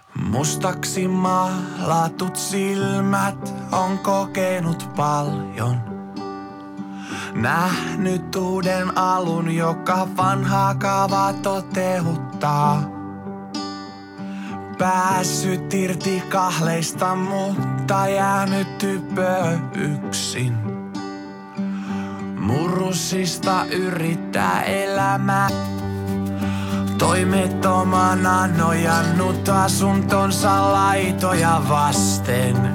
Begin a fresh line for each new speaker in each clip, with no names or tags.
Mustaksi maalatut silmät on kokenut paljon. Nähnyt uuden alun, joka vanhaa kaavaa toteuttaa. Päässyt irti kahleista, mutta jäänyt typö yksin. Murusista yrittää elämää. Toimettomana nojannut asuntonsa laitoja vasten.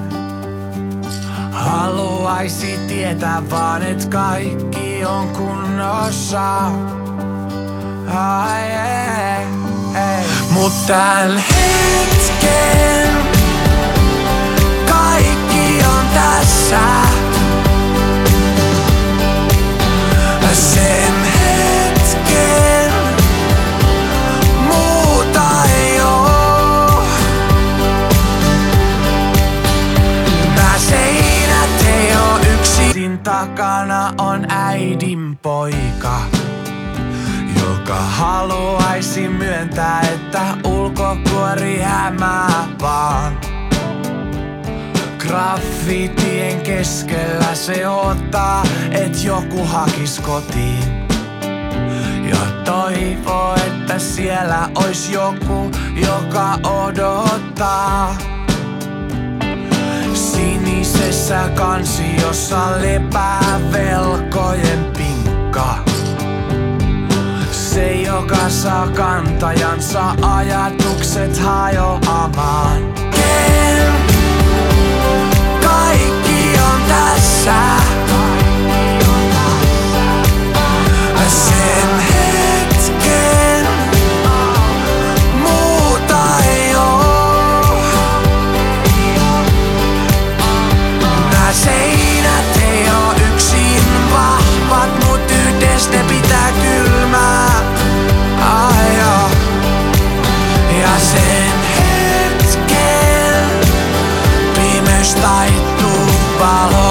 Haluaisi tietää vaan, et kaikki on kunnossa. Mut tän hetken kaikki on tässä. Sen hetken muuta ei oo. Nää seinät ei oo yksin. Takana on äidin poika, joka haluaisi myöntää, että ulkokuori hämää vaan. Graffitien keskellä se odottaa, et joku hakis kotiin. Ja toivoo, että siellä ois joku, joka odottaa. Sinisessä kansiossa lepää velkojen pinkka. Se, joka saa kantajansa ajatukset hajoamaan. Kaikki on tässä. Sen hetken muuta ei oo. Nää seinät ei oo yksin vahvat, mut yhdessä ne pitää kylmää. Ja sen hetken pimeys taittuu valo.